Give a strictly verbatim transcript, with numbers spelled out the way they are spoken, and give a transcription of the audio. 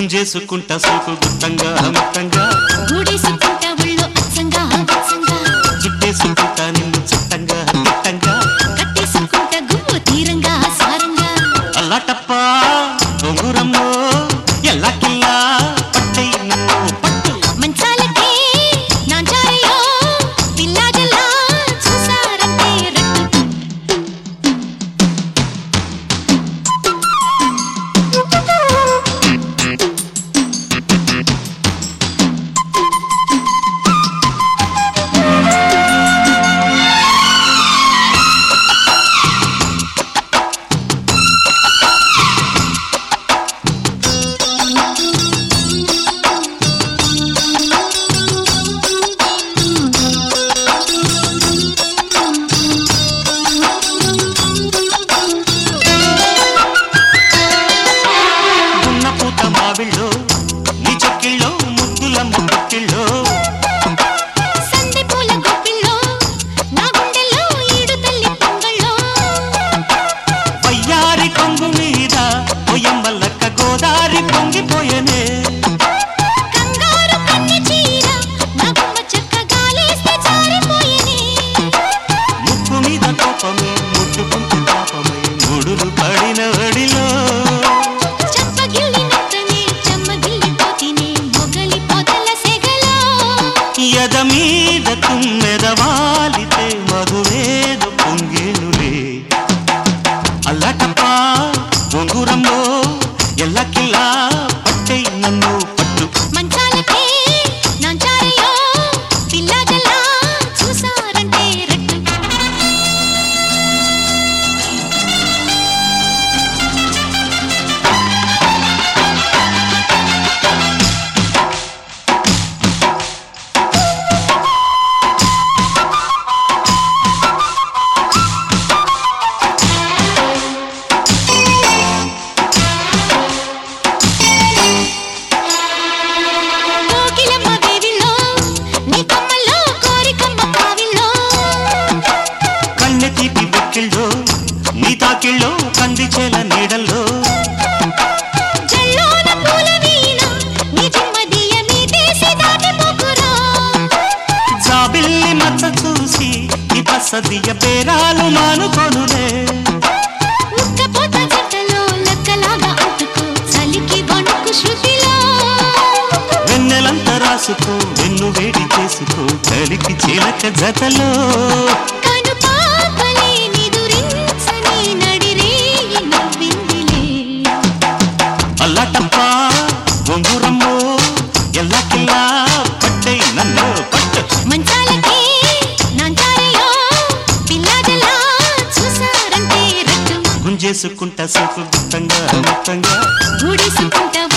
గుంజేసుకుంటా సోకు గుత్తంగా మొత్తంగా గూడేసుకుంటా ఒళ్ళో అచ్చంగా అచ్చంగా చుట్టేసుకుంటా నిన్ను చుట్టంగా తిట్టంగా కట్టేసుకుంటా గువ్వు తీరంగా సారంగా అల్లాటప్ప బొంగురమ్మో ఎల్లాకిల్లా పట్టై నన్ను పట్టు మంచాలకే నాంచారయ్యో పిల్లాజల్లా చూసారంటే రట్టు మావిళ్ళో నీ చెక్కిళ్ళో ముద్దుల ముక్కిళ్ళో సందె పూల గొప్పిళ్ళో నా గుండెల్లో ఈడు తల్లి పొంగళ్ళో వయ్యారి కొంగు మీద పొయ్యమ్మల్లక్క గోదారి పొంగిపోయనే కంగారు కన్నె చీర నా గుమ్మ చెక్క గాలేస్తే జారిపోయెనే ముక్కు మీద కోపమే ముట్టుకుంటూ పాపమై ముడులు పడిన వడిలో ఎద మీద తుమ్మెదవాలితే మధువేద పొంగేనులే అల్లటప్ప బొంగురమ్మో ఎల్లకిల్లా పట్టై నన్ను పట్టు మంచాలకే నాంచారయ్యో పిల్లాజల్లా చూసారంటే రట్టు కోకిలమ్మ దేవిలో నీ కమ్మల్లో కోరికమ్మ కావిల్లో కన్నె తీపి బొక్కిళ్ళో నీ తాకిళ్ళో కందిచేల నీడల్లో జల్లోన పూల వీణ నీ జిమ్మదియ మీదేసి దాటిపోకురా జాబిల్లి మచ్చ చూసి ఈ బసదియ పేరాలు మానుకొనులే ఉక్కపోత జట్టలో లక్కలాగా అంటుకో చలికి వణుకు శృతిలో వెన్నెలంత రాసుకో వెన్ను వేడి చేసుకో చలికి చీలక జతలో కను పాపలే నిదురించని నడిరేయి నవ్విందిలే అల్లటప్ప బొంగురమ్మో ఎల్లకిల్లా పట్టై నన్ను పట్టు మంచాలకే నాంచారయ్యో పిల్లాజల్లా చూసారంటే రట్టు గుంజేసుకుంటా సోకు గుత్తంగా మొత్తంగా గూడేసుకుంటా